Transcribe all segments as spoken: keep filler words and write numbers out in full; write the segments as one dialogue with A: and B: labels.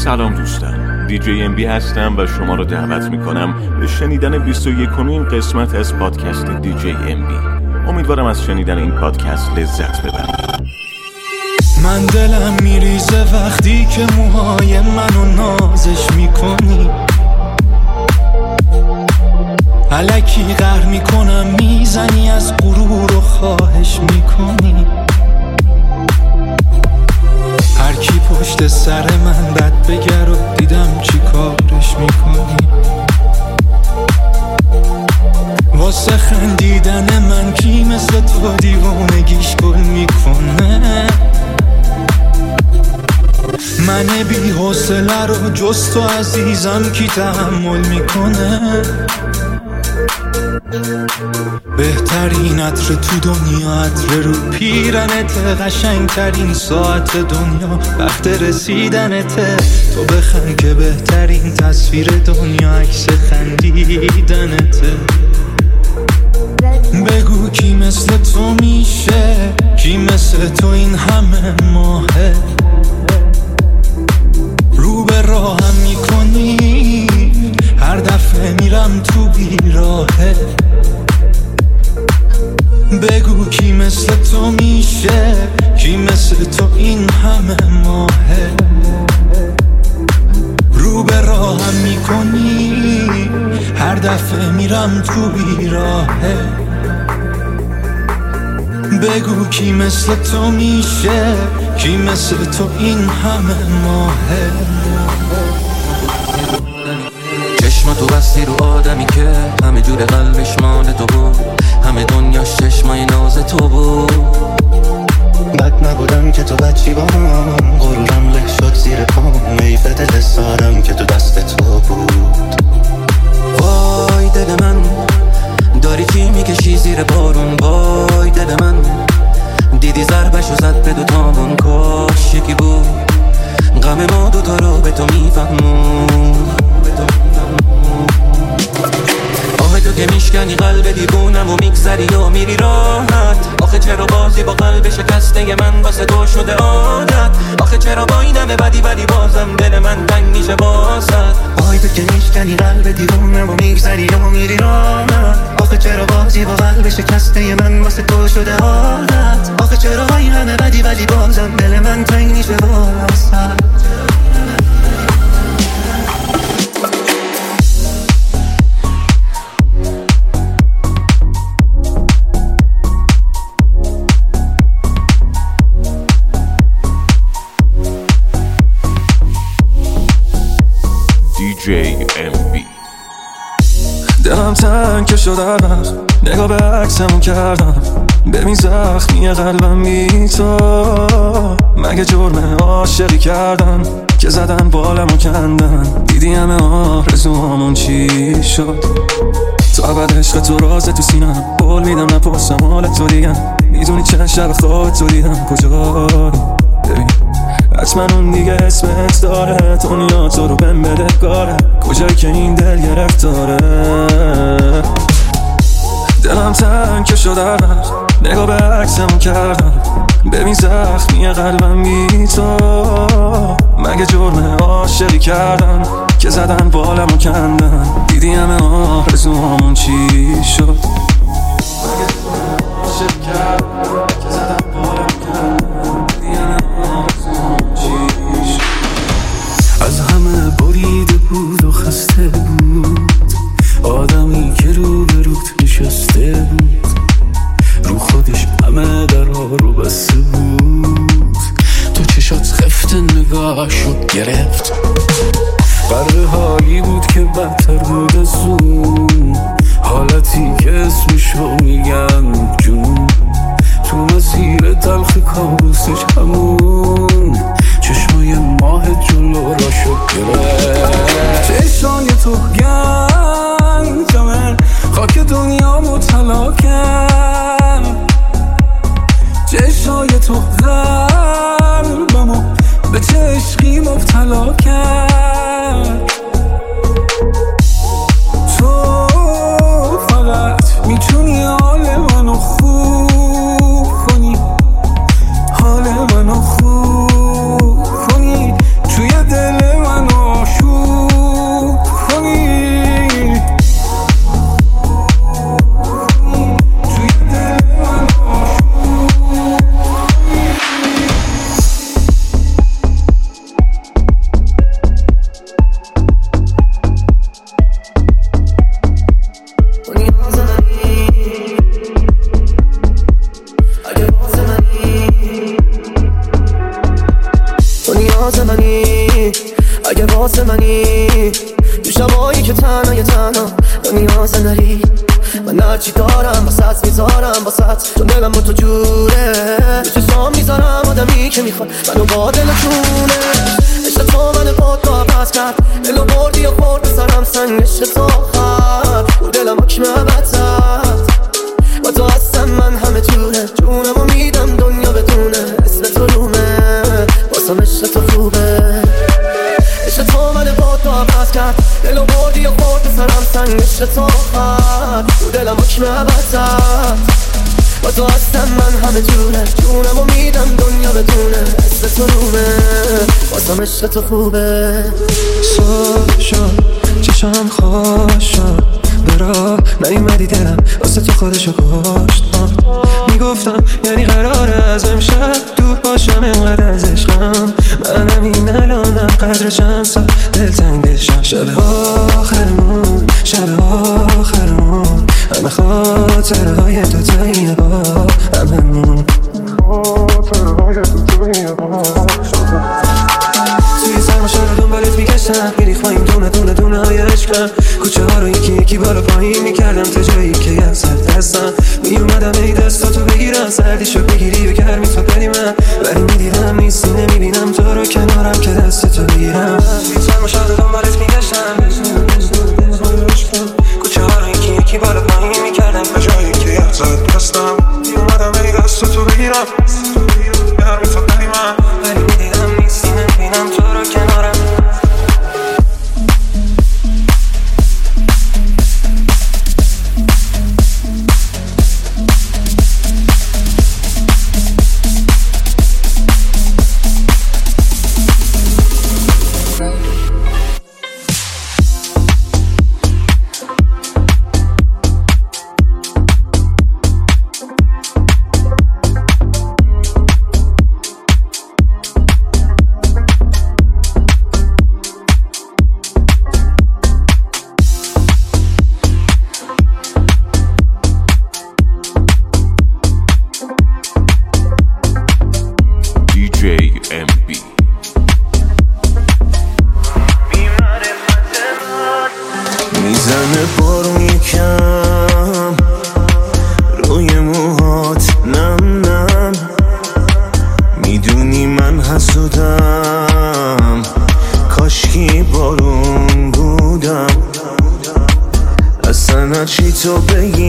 A: سلام دوستان، دیجی ام بی هستم و شما رو دعوت میکنم به شنیدن بیست و یکمین قسمت از پادکست دیجی ام بی. امیدوارم از شنیدن این پادکست لذت ببرید.
B: من دلم میریزه وقتی که موهای منو نازش میکنی، الکی قهر میکنم میزنی از غرور و خواهش میکنی. هر کی پشت سر من بد بگر و دیدم چی کارش میکنی. واسه خندیدن من کی مثل تو دیوانگیش گل میکنه. من بی حوصله رو جز تو عزیزم کی تحمل میکنه. بهترین عطر تو دنیا عطر رو پیرنت، قشنگترین ساعت دنیا وقت رسیدنته. تو بخند که بهترین تصویر دنیا عکس خندیدنته. بگو کی مثل تو میشه، کی مثل تو این همه ماهه. رو به راهم میکنی هر دفعه میرم تو بیراهه. بگو کی مثل تو میشه، کی مثل تو این همه ماهه. رو به راهم میکنی هر دفعه میرم تو بیراهه. بگو کی مثل تو میشه، کی مثل تو این همه ماهه.
C: چشم تو بستی رو آدمی که همه جور قلبش مال تو بود، همه دنیاش چشمای ناز تو بود.
D: بد نبودم که تو بچی بام، غرورم له شد زیر پام. میفه دل سارم که تو دست تو بود.
C: وای دل من داری چی میکشی زیر بارون. وای دل من دیدی ضربشو زد به دو تامون. کاش یکی بود غم ما دوتا رو به تو میفهمون. آخه تو که میشکنی قلب دیوونم و میگذری و میری راحت. آخه چرا بازی با قلب شکسته من واسه تو شده عادت. آخه چرا با این همه بدی ولی بازم دل من تنگ میشه واسط.
D: آخه تو که میشکنی قلب دیوونم و میگذری و میری راحت. آخه چرا بازی با قلب شکسته من واسه تو شده عادت. آخه چرا با این همه بدی ولی بازم دل من تنگ میشه واسط.
A: دیجی ام بی.
B: دلم تنگ که شد هر وقت نگاه به عکسمون کردم. ببین زخمی قلبم بی تو، مگه جرم عاشقی کردم که زدن بالمو کندن. دیدی همه آرزوامون چی شد. تو ابد عشق تو رازه تو سینم، قول میدم نپرسم حال تو دیگم. میدونی چند شب خواب تو دیدم کجایی. ببین حتما اون دیگه اسمت داره، دنیا تو رو بهم بده کاره. کجایی که این دل گرفتاره. دلم تنگ که شد هر وقت نگاه به عکسمون کردم. ببین زخمی قلبم بی تو، مگه جرم عاشقی کردم که زدن بالمو کندن. دیدی همه آرزوامون چی شد. مگه جرم عاشقی کردم که زدن بالمو کندن. دیدی همه آرزوامون چی شد.
E: از همه بریده بود و خسته بود آدمی که رو به روت نشسته بود. رو خودش همه درها رو بسته بود. تو چشات خفت نگاهشو گرفت. قرار حالی بود که بدتر بود از اون حالتی که اسمشو میگن جنون. تو مسیر تلخ کابوسش همون چشمای ماه جلو را شد گرفت. چشمای تو گنجمه خاک دنیا مطلع کرد. چشمای تو قلبمو به چه عشقی مبتلا کرد. تو فقط میتونی حال منو خوب
D: واسه منی تو شبایی که تنهای تنها و نیاز نری من هرچی دارم واسط میذارم واسط چون دلم با تو جوره تو چشام میذارم آدمی که میخواد منو با دل جونه عشق تو من خود با پس کرد دلو بردی و خورد بسرم سنگ عشق تو آخر رو دلم حکم ابد زد با تو هستم من همه جونه جونمو میدم دنیا بدونه اسم تو رومه واسم عشق تو خوبه عشق تو من خود با پس کرد دلو بردی و خورد بسرم سنگ عشق تو آخر رو دلم حکم ابد زد با تو هستم من همه جونه جونمو میدم دنیا بدونه اسم تو رومه واسم عشق تو خوبه
B: صبح شد چشم خوش شد برا نیومدی دلم واسه تو خودشو کشت میگفتم یعنی قراره از امشب دور باشم اینقدر از عشقم منم این الانم قدرشم سا دلتنگشم شب آخرمون شب آخرمون همه خاطرهای تو تاییه با هممون خاطرهای تو تاییه با توی سرماشا رو دنبالت میگشتم میریخ پاییم دونه دونه دونه های عشقم کوچه ها رو یکی یکی بالا پایین میکردم تا جایی که یه سر دستم میومدم ای دستاتو بگیرم سردیشو بگیری و گرمی تو بدی من ولی میدیدم نیستی نمیبینم تو رو کنارم که دستتو بگیرم توی سرماشا رو دنبالت میگشتم کوچه ها رو یکی یکی بالا پایین میکردم تا جایی که یه سر دستم میومدم ای دستاتو بگیرم گرمی تو بدی من ولی میدیدم نیستی نمیبینم تو رو کنارم
A: دی جی ام بی
F: میزنه بارون یکم روی موهات نم نم میدونی من حسودم کاشکی بارون بودم اصلا چی تو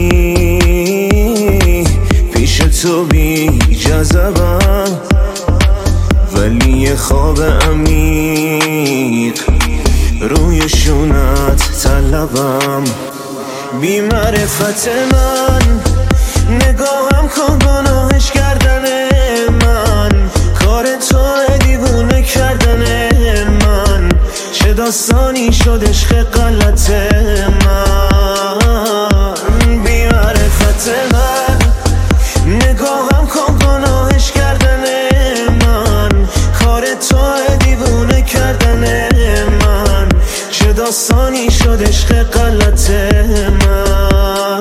F: بگی پیش تو بی جذبم ولی یه خواب عمیق روی شونت طلبم بی معرفت من نگاهم کن گناهش کردن من کار تو دیوونه کردن من چه داستانی شد عشق غلط من بی معرفت من نگاهم کن گناهش کردن من کار تو دیوونه کردن من چه داستانی شد عشق غلط من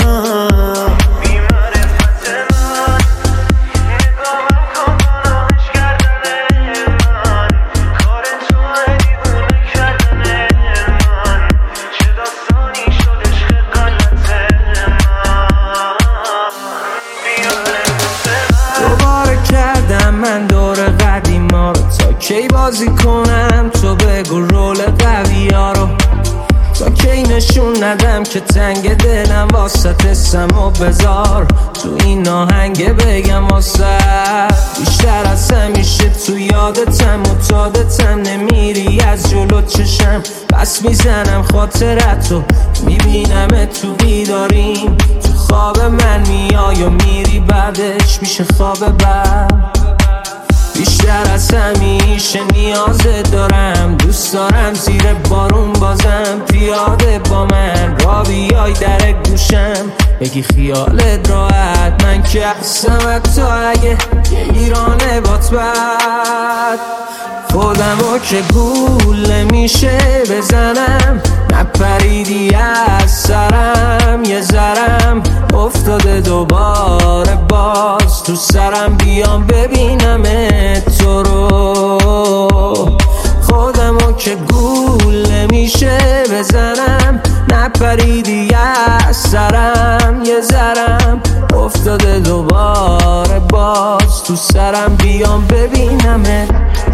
G: کی بازی کنم تو بگو رول قوی ها رو تا کی نشون ندم که تنگ دلم واسه سمو بذار تو این آهنگ بگم واسه بیشتر از همیشه تو یادتم متادتم نمیری از جلو چشم بس میزنم خاطرتو میبینم تو بیداریم تو خواب من میای و میری بعدش میشه خواب بد بیشتر از همیشه نیازت دارم دوست دارم زیر بارون بازم پیاده با من را بیای در گوشم بگی خیالت راحت من که هستم تو اگه یه ایرانه بات بد خودمو که گول نمیشه بزنم نپریدی از سرم یه ذرم افتاده دوباره باز تو سرم بیام ببینم تو رو خودمو که گول سرم بیام ببینمت.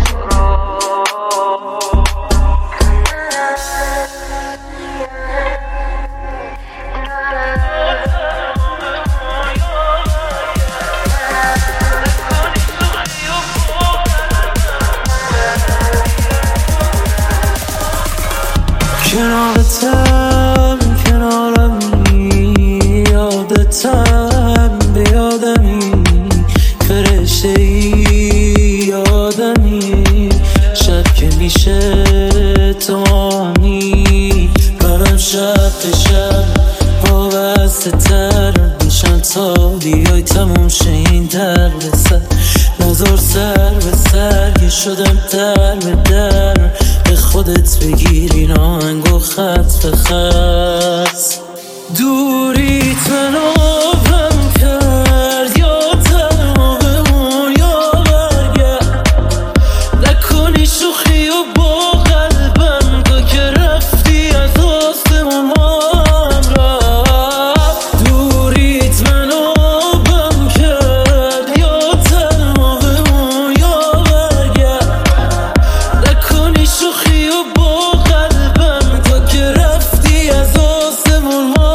E: کنارتم کنارمی، یادتم به یادمی، فرشته ای آدمی، شب که میشه تو همی، منم شب به شب وابسته تر میشم تا بیای تموم شه این درد سر. نظر سر به سر که شدم در به در، به خودت بگیری آهنگ و خط به خط. دوریت من آبم کرد، یا تنها بمون یا برگرد، نکنی شوخی و با قلبم، تو که رفتی از آسمون هم رفت. دوریت من آبم کرد، یا تنها بمون یا برگرد، نکنی شوخی و با قلبم، تو که رفتی از آسمون هم رفت.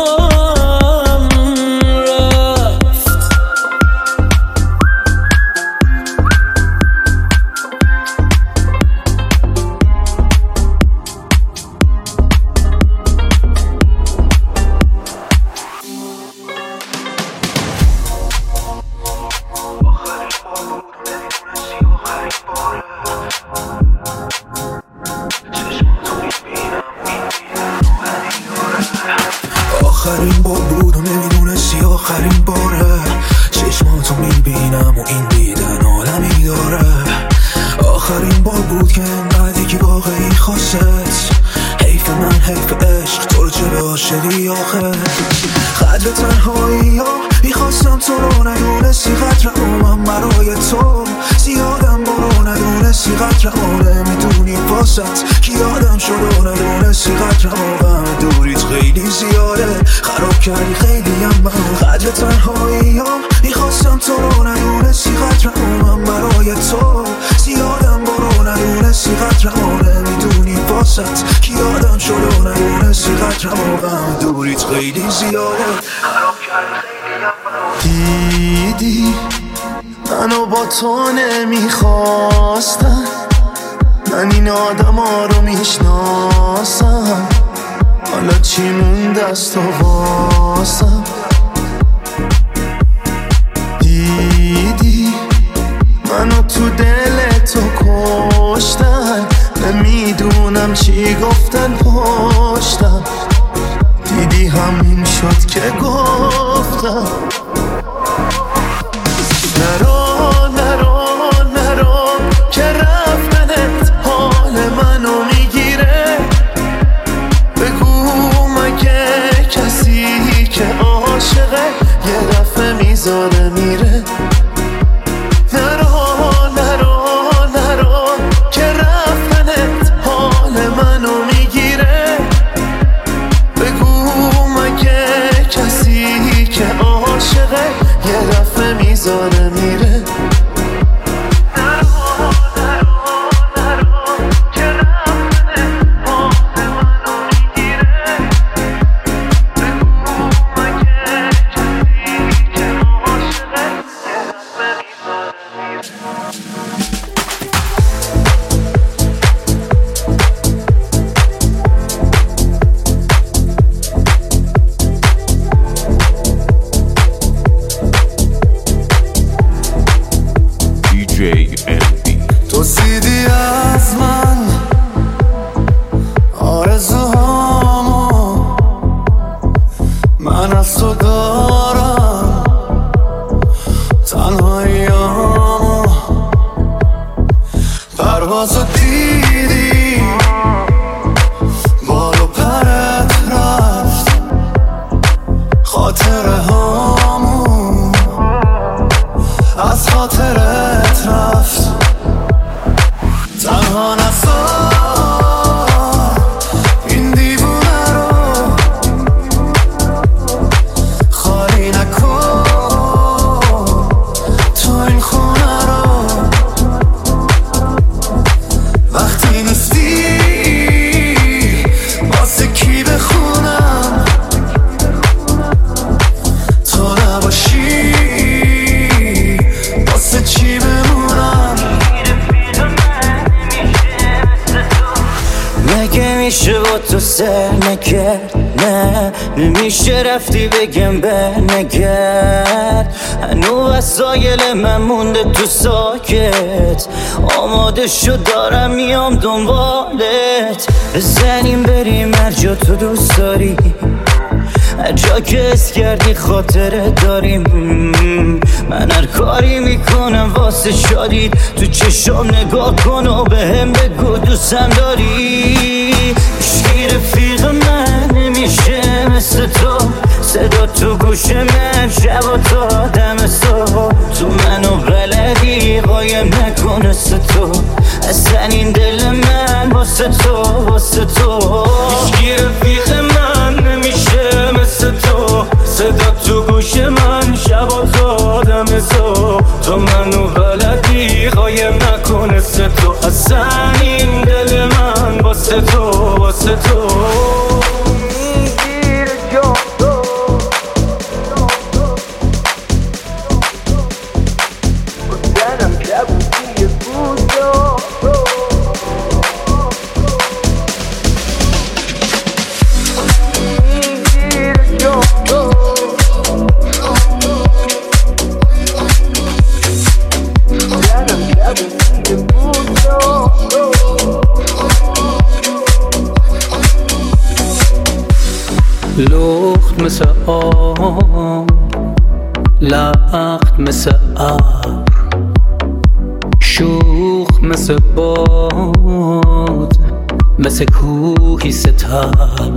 F: آخرین بار بود و نمیدونستی آخرین باره، چشماتو میبینم و این دیدن عالمی داره. آخرین بار بود که انقدر یکی واقعی خواست، حیف من حیف عشق تو رو چه به عاشقی آخه. قدر تنهایی ها میخواستم تو رو ندونستی، قدر من برای تو زیادم برو ندونستی، قدر نمیدونی واسط کی آدم شد و ندونستی، قدر غم دوریت خیلی زیاده خراب کردی خیلی هم من. قدر تنهایی ها میخواستم تو رو ندونستی، قدر من برای تو زیادم برو ندونستی، قدر نمیدونی واسط کی آدم شد و ندونستی، قدر غم دوریت خیلی زیاده خراب کردی خیلی هم من. دیدی منو با تو نمیخواستم، من این آدم ها رو میشناسم، حالا چی مونده از تو واسم. دیدی منو تو دل تو کشتن، نمیدونم چی گفتن پشتم، دیدی همین شد که گفتم نرو نرو نرو که رفتنت حال منو میگیره. بگو مگه کسی که عاشقه یه دفعه میذاره میره. نرو نرو نرو که رفتنت حال منو میگیره. بگو مگه کسی که عاشقه یه دفعه میذاره میره.
E: تو سیدی از من آرزوهامو، من از تو دارم تنهاییامو. پروازو دیدی بالو پرت رفت، خاطره هامو از خاطرت رفت. تنها نذار این دیوونه رو خالی نکن، تو این خونه رو
C: نمیشه با تو سر نکرد، نه نمیشه رفتی بگم بر نگرد. هنو وسایل من مونده تو ساکت، آماده شد دارم میام دنبالت. بزنیم بریم هر جا تو دوست داری، هر جا که اس کردی خاطره داریم. من هر کاری میکنم واسه شادید، تو چشم نگاه کن و به هم بگو دوستم داری. عشقی رفیق من نمیشه مثل تو، صدا تو گوش من شب و تا دم صبح. تو منو بلدی قایم نکن مثل تو، اصلا این دل من واسه تو واسه تو.
B: عشقی رفیق من نمیشه مثل تو، صدا تو گوش من شب و تا دم صبح. تو منو بلدی قایم نکن مثل تو، اصلا این دل من واسه تو واسه تو.
E: لخت مثل آب، لخت مثل ابر، شوخ مثل باد، مثل کوهی ستبر.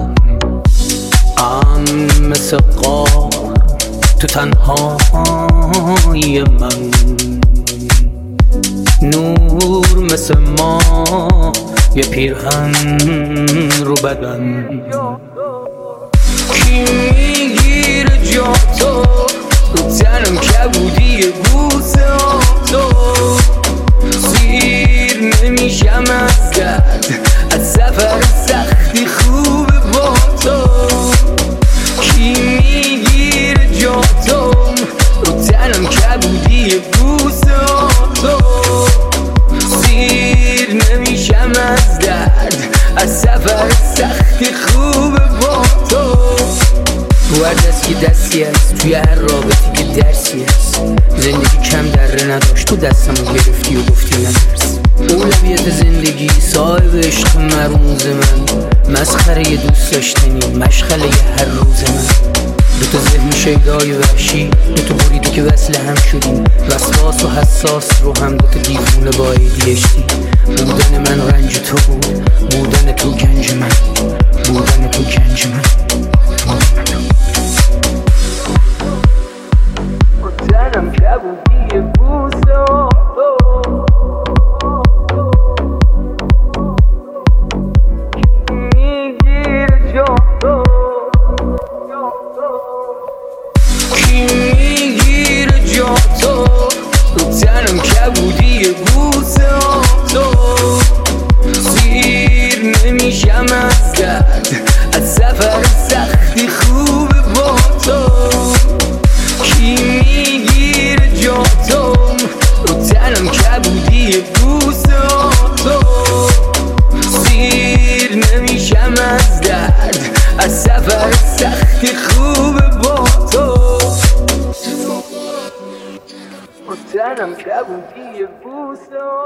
E: امن مثل غار تو تنهایی من، نور مثل ما یه پیرهن رو بدن. کی میگیره جا تو رو تنم کبودی بوسه تو، سیر نمیشم از درد از سفر سختی خوب با تو. کی میگیره جا تو رو تنم کبودی بوسه تو، سیر نمیشم از درد از سفر سختی خوب با تو. تو هر دست که دستی هست، توی هر رابطی که درسی هست. زندگی کم دره نداشت، تو دستمو گرفتی و گفتی نترس. اولویت زندگی صاحب عشق مرموز من، مسخره ی دوست داشتنی مشغله ی هر روز من. دوتا ذهن شیدای وحشی، دوتا بریدی که وصل هم شدیم، وسواس و حساس رو هم دوتا دیوونه با ای دی اچ دی. بودن من رنج تو بود، بودن تو گنج من، بودن تو گنج من. تنم کبودی بوسه میگیره جا تو، کی میگیره جا تو رو تنم کبودی بوسه تو، سیر نمیشم از درد از سفر سختی خوب با تو. کی میگیره جا تو رو تنم کبودی بوسه تو، سیر نمیشم از درد از سفر سختی خوب با تو. رو تنم کبودی بوسه